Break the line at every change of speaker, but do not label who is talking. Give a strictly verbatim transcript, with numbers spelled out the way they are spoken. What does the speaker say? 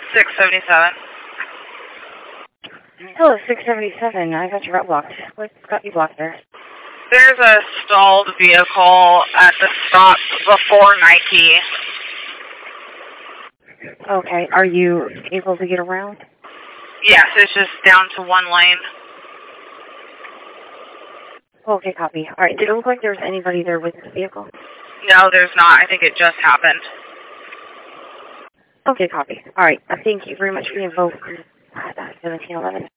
six seventy-seven.
Hello, six seventy-seven. I got your route blocked. What's got you blocked there?
There's a stalled vehicle at the stop before Nike.
Okay. Are you able to get around?
Yes, it's just down to one lane.
Okay, copy. All right. Did it look like there was anybody there with the vehicle?
No, there's not. I think it just happened.
Okay, copy. All right. Uh, thank you very much for the info. seventeen eleven.